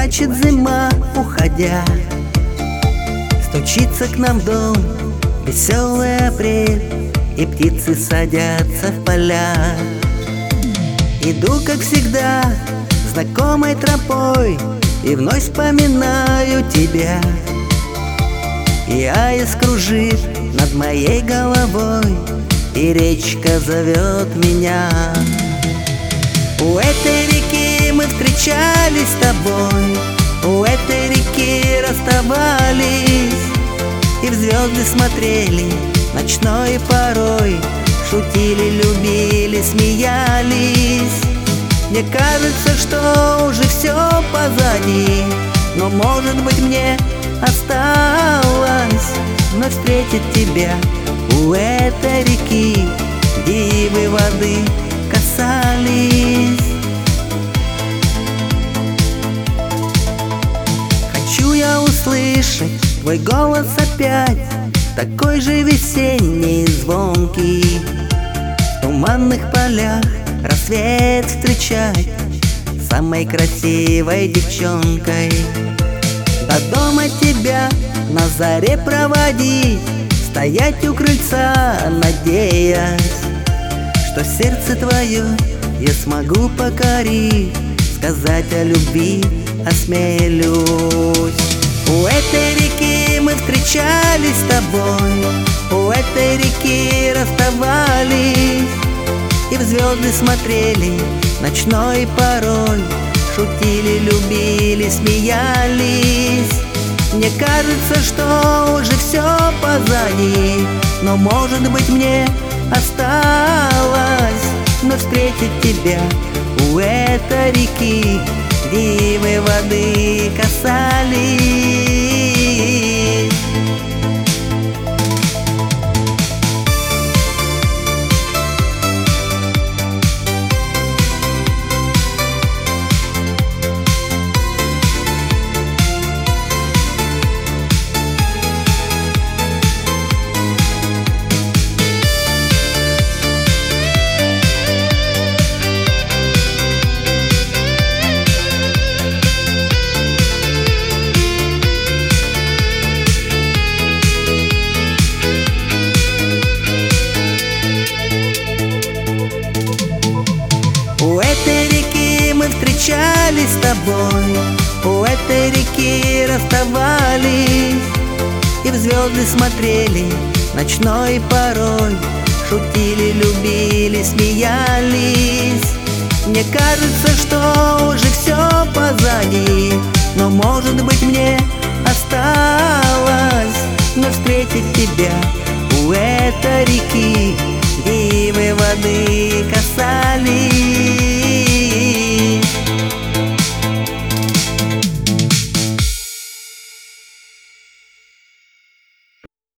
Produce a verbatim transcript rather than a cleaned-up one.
плачет зима, уходя. Стучится к нам в дом веселый апрель, и птицы садятся в поля. Иду, как всегда, знакомой тропой, и вновь вспоминаю тебя. И аист кружит над моей головой, и речка зовет меня. У этой реки мы встречались с тобой, у этой реки расставались, и в звезды смотрели ночной порой, шутили, любили, смеялись. Мне кажется, что уже все позади, но, может быть, мне осталось вновь встретить тебя у этой реки, где ивы воды касались. Хочу я услышать твой голос опять, такой же весенний и звонкий, в туманных полях рассвет встречать самой красивой девчонкой. До дома тебя на заре проводить, стоять у крыльца, надеясь, что сердце твое я смогу покорить, сказать о любви осмелюсь. У этой реки мы встречались с тобой, у этой реки расставались, и в звезды смотрели ночной порой, шутили, любили, смеялись. Мне кажется, что уже все позади, но, может быть, мне осталось вновь встретить тебя у этой реки, где ивы воды касались. У этой реки мы встречались с тобой, у этой реки расставались, и в звезды смотрели ночной порой, шутили, любили, смеялись. Мне кажется, что уже все позади, но, может быть, мне осталось вновь встретить тебя у этой реки, где ивы воды касались.